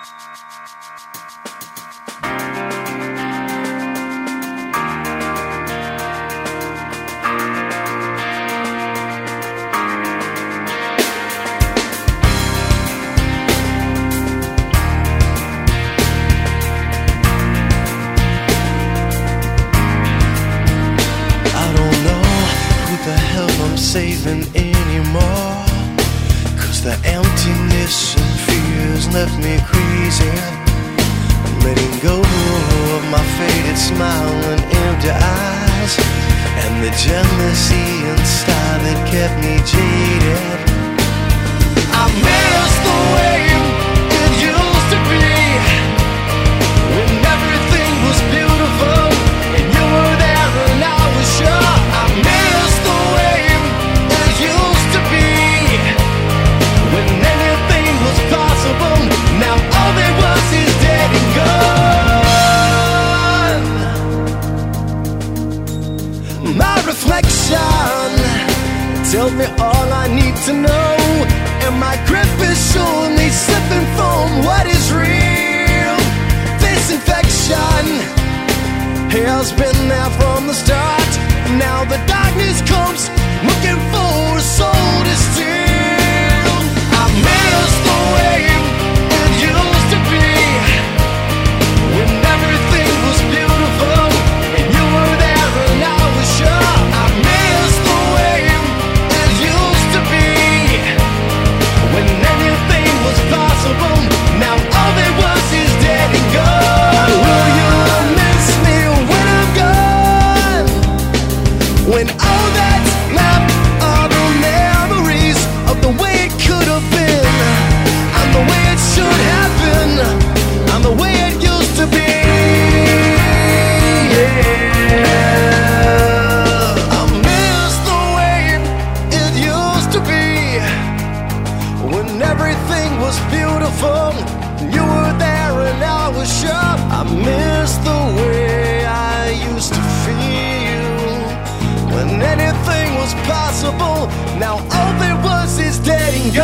Saving anymore, 'cause the emptiness and fears left me crazy. I'm letting go of my faded smile and empty eyes, and the jealousy inside that kept me jaded. I miss the way it used to be, when everything was beautiful and you were there and I was sure. I miss the way used to be, when anything was possible. Now all there was is dead and gone. My reflection tells me all I need to know, and my grip is surely slipping from what is real. This infection has been there from the start. Now the darkness comes looking for a soul to steal. I miss the way it used to be, when everything was beautiful and you were there and I was sure. I miss the way it used to be, when anything was possible. Now all there was is dead and gone. Will you miss me when I'm gone? When all that's left are the memories of the way it could have been, and the way it should have been, and the way it used to be. Yeah. I miss the way it used to be, when everything was beautiful. You were there and I was sure. I miss the way I used to feel, when anything was possible. Now all there was is dead and gone.